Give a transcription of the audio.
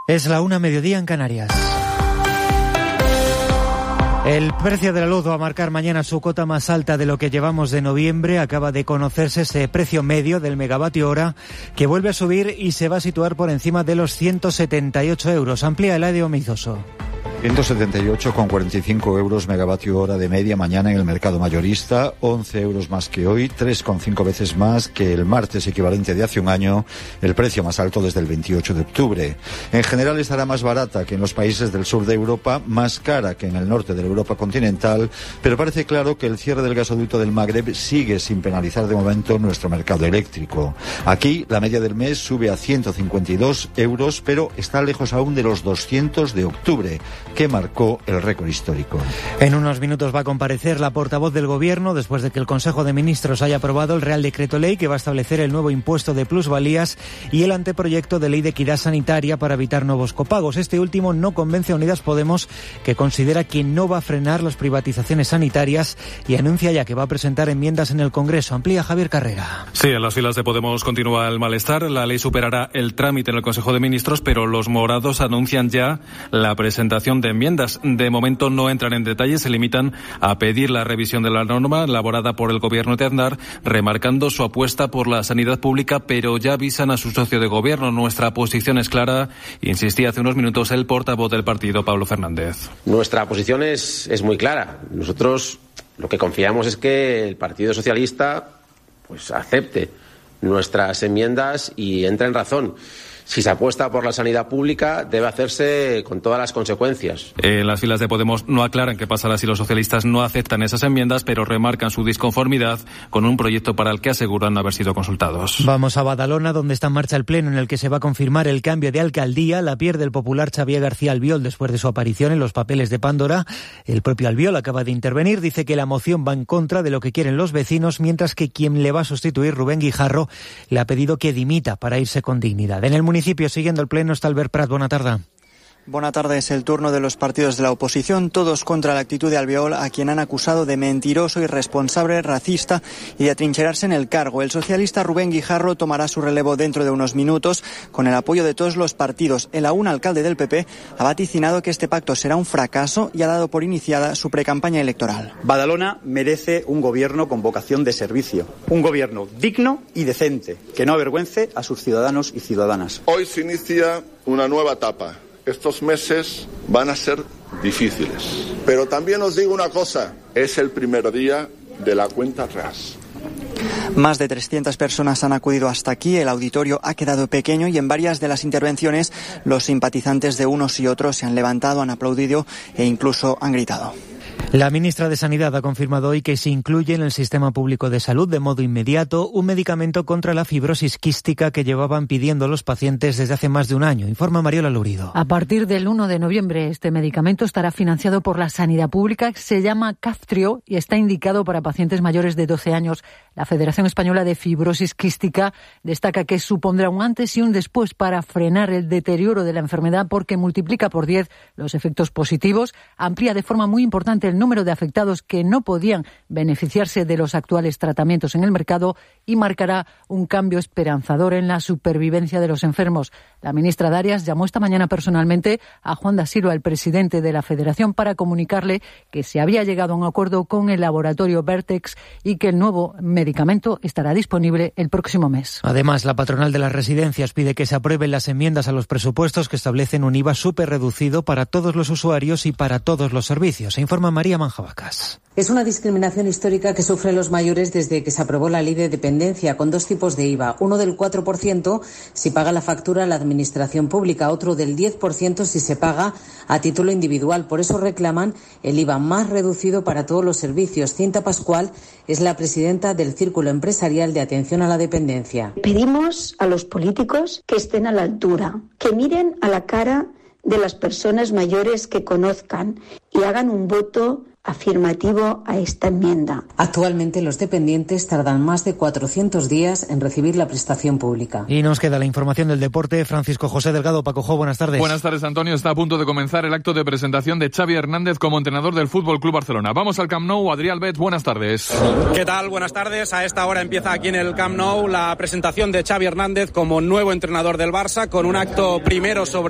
Es la 1:00 en Canarias. El precio de la luz va a marcar mañana su cota más alta de lo que llevamos de noviembre. Acaba de conocerse ese precio medio del megavatio hora que vuelve a subir y se va a situar por encima de los 178 euros. Amplía Eladio Meizoso. 178,45 euros megavatio hora de media mañana en el mercado mayorista, 11 euros más que hoy, 3,5 veces más que el martes equivalente de hace un año, el precio más alto desde el 28 de octubre. En general estará más barata que en los países del sur de Europa, más cara que en el norte de la Europa continental, pero parece claro que el cierre del gasoducto del Magreb sigue sin penalizar de momento nuestro mercado eléctrico. Aquí la media del mes sube a 152 euros, pero está lejos aún de los 200 de octubre, que marcó el récord histórico. En unos minutos va a comparecer la portavoz del Gobierno después de que el Consejo de Ministros haya aprobado el Real Decreto Ley que va a establecer el nuevo impuesto de plusvalías y el anteproyecto de ley de equidad sanitaria para evitar nuevos copagos. Este último no convence a Unidas Podemos, que considera que no va a frenar las privatizaciones sanitarias y anuncia ya que va a presentar enmiendas en el Congreso. Amplía Javier Carrera. Sí, en las filas de Podemos continúa el malestar. La ley superará el trámite en el Consejo de Ministros, pero los morados anuncian ya la presentación de enmiendas. De momento no entran en detalles, se limitan a pedir la revisión de la norma elaborada por el Gobierno de Aznar, remarcando su apuesta por la sanidad pública, pero ya avisan a su socio de gobierno. Nuestra posición es clara, insistía hace unos minutos el portavoz del partido, Pablo Fernández. Nuestra posición es muy clara. Nosotros lo que confiamos es que el Partido Socialista pues acepte nuestras enmiendas y entre en razón. Si se apuesta por la sanidad pública, debe hacerse con todas las consecuencias. En las filas de Podemos no aclaran qué pasará si los socialistas no aceptan esas enmiendas, pero remarcan su disconformidad con un proyecto para el que aseguran no haber sido consultados. Vamos a Badalona, donde está en marcha el pleno en el que se va a confirmar el cambio de alcaldía. La pierde el popular Xavier García Albiol después de su aparición en los papeles de Pandora. El propio Albiol acaba de intervenir, dice que la moción va en contra de lo que quieren los vecinos, mientras que quien le va a sustituir, Rubén Guijarro, le ha pedido que dimita para irse con dignidad. En el municipio, siguiendo el pleno, está Albert Prat. Buena tarde. Buena tarde, es el turno de los partidos de la oposición, todos contra la actitud de Albiol, a quien han acusado de mentiroso, irresponsable, racista y de atrincherarse en el cargo. El socialista Rubén Guijarro tomará su relevo dentro de unos minutos con el apoyo de todos los partidos. El aún alcalde del PP ha vaticinado que este pacto será un fracaso y ha dado por iniciada su precampaña electoral. Badalona merece un gobierno con vocación de servicio, un gobierno digno y decente, que no avergüence a sus ciudadanos y ciudadanas. Hoy se inicia una nueva etapa. Estos meses van a ser difíciles. Pero también os digo una cosa, es el primer día de la cuenta atrás. Más de 300 personas han acudido hasta aquí, el auditorio ha quedado pequeño y en varias de las intervenciones los simpatizantes de unos y otros se han levantado, han aplaudido e incluso han gritado. La ministra de Sanidad ha confirmado hoy que se incluye en el sistema público de salud de modo inmediato un medicamento contra la fibrosis quística que llevaban pidiendo los pacientes desde hace más de un año. Informa Mariola Lurido. A partir del 1 de noviembre este medicamento estará financiado por la sanidad pública, se llama Kaftrio y está indicado para pacientes mayores de 12 años. La Federación Española de Fibrosis Quística destaca que supondrá un antes y un después para frenar el deterioro de la enfermedad porque multiplica por 10 los efectos positivos, amplía de forma muy importante el número de afectados que no podían beneficiarse de los actuales tratamientos en el mercado y marcará un cambio esperanzador en la supervivencia de los enfermos. La ministra Darias llamó esta mañana personalmente a Juan da Silva, el presidente de la Federación, para comunicarle que se había llegado a un acuerdo con el laboratorio Vertex y que el nuevo medicamento estará disponible el próximo mes. Además, la patronal de las residencias pide que se aprueben las enmiendas a los presupuestos que establecen un IVA superreducido para todos los usuarios y para todos los servicios. Se informa María Manjabacas. Es una discriminación histórica que sufren los mayores desde que se aprobó la ley de dependencia, con dos tipos de IVA. Uno del 4% si paga la factura a la administración pública, otro del 10% si se paga a título individual. Por eso reclaman el IVA más reducido para todos los servicios. Cinta Pascual es la presidenta del Círculo Empresarial de Atención a la Dependencia. Pedimos a los políticos que estén a la altura, que miren a la cara de las personas mayores, que conozcan y hagan un voto afirmativo a esta enmienda. Actualmente los dependientes tardan más de 400 días en recibir la prestación pública. Y nos queda la información del deporte. Francisco José Delgado. Paco Jo, buenas tardes. Buenas tardes, Antonio. Está a punto de comenzar el acto de presentación de Xavi Hernández como entrenador del FC Barcelona. Vamos al Camp Nou. Adrián Albet, buenas tardes. ¿Qué tal? Buenas tardes. A esta hora empieza aquí en el Camp Nou la presentación de Xavi Hernández como nuevo entrenador del Barça, con un acto primero sobre